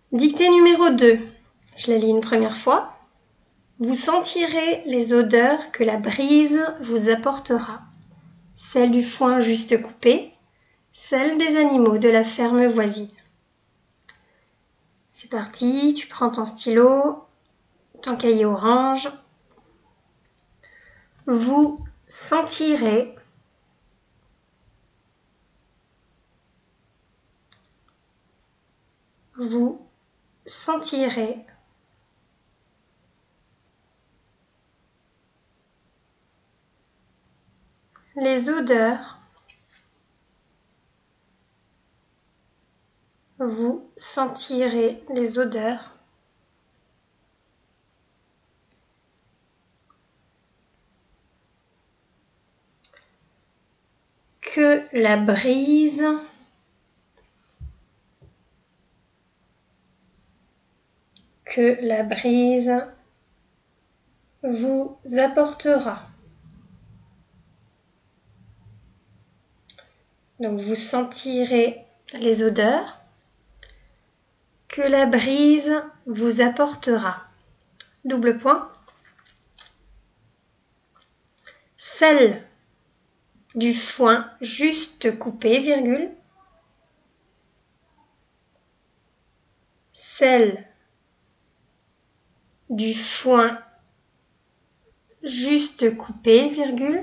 Dictée numéro 2. Je la lis une première fois. Vous sentirez les odeurs que la brise vous apportera. Celle du foin juste coupé, celle des animaux de la ferme voisine. C'est parti, tu prends ton stylo, ton cahier orange. Vous sentirez les odeurs, vous sentirez les odeurs que la brise vous apportera. Donc vous sentirez les odeurs que la brise vous apportera. Double point. Celle du foin juste coupé, virgule. Celle du foin juste coupé, virgule.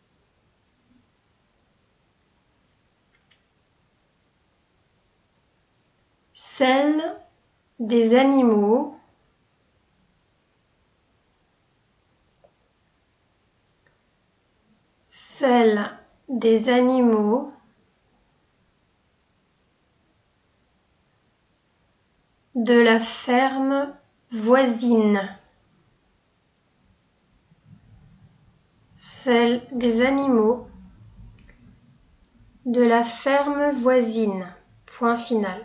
Celle des animaux de la ferme voisine. Celle des animaux de la ferme voisine. Point final.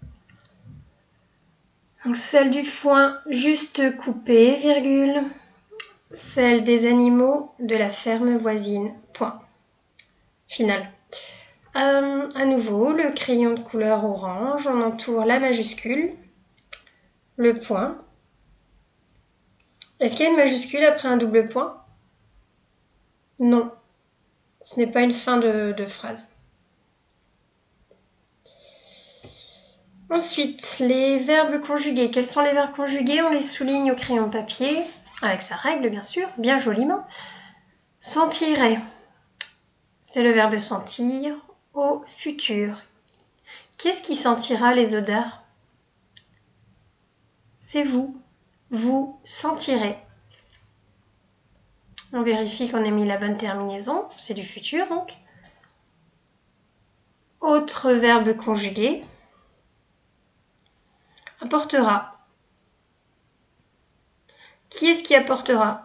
Donc celle du foin juste coupé, virgule. Celle des animaux de la ferme voisine. Point. Final. À nouveau, le crayon de couleur orange, on entoure la majuscule, le point. Est-ce qu'il y a une majuscule après un double point? Non, ce n'est pas une fin de phrase. Ensuite, les verbes conjugués. Quels sont les verbes conjugués? On les souligne au crayon de papier, avec sa règle bien sûr, bien joliment. Sentirait, c'est le verbe sentir au futur. Qui est-ce qui sentira les odeurs? C'est vous. Vous sentirez. On vérifie qu'on ait mis la bonne terminaison, c'est du futur donc. Autre verbe conjugué. Apportera. Qui est-ce qui apportera?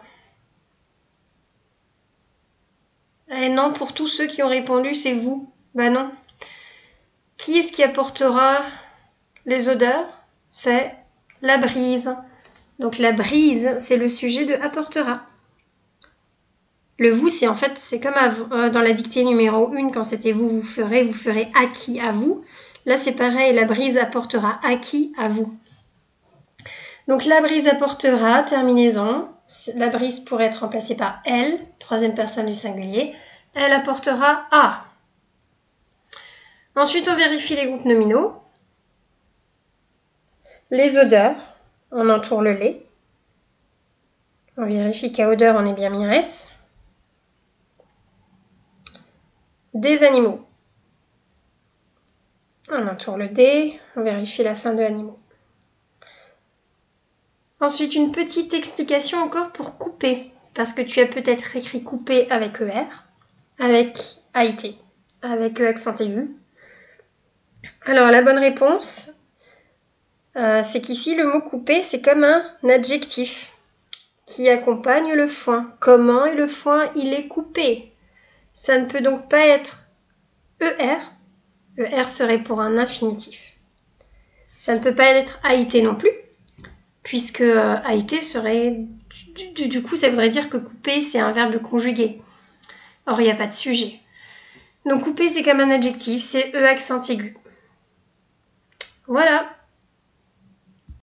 Eh non, pour tous ceux qui ont répondu, c'est vous. Bah non. Qui est-ce qui apportera les odeurs? C'est la brise. Donc la brise, c'est le sujet de apportera. Le vous, c'est comme dans la dictée numéro 1, quand c'était vous ferez acquis à vous. Là, c'est pareil, la brise apportera acquis à vous. Donc la brise apportera, terminaison. La brise pourrait être remplacée par elle, troisième personne du singulier. Elle apportera à. Ensuite, on vérifie les groupes nominaux. Les odeurs, on entoure le lait. On vérifie qu'à odeur, on est bien mis res. Des animaux. On entoure le D, on vérifie la fin de animaux. Ensuite, une petite explication encore pour couper, parce que tu as peut-être écrit couper avec ER, avec AIT, avec E accent aigu. Alors, la bonne réponse, c'est qu'ici, le mot couper, c'est comme un adjectif qui accompagne le foin. Comment est le foin? Il est coupé. Ça ne peut donc pas être ER. ER serait pour un infinitif. Ça ne peut pas être AIT non plus, puisque AIT serait... Du coup, ça voudrait dire que couper, c'est un verbe conjugué. Or, il n'y a pas de sujet. Donc, couper, c'est comme un adjectif, c'est E accent aigu. Voilà.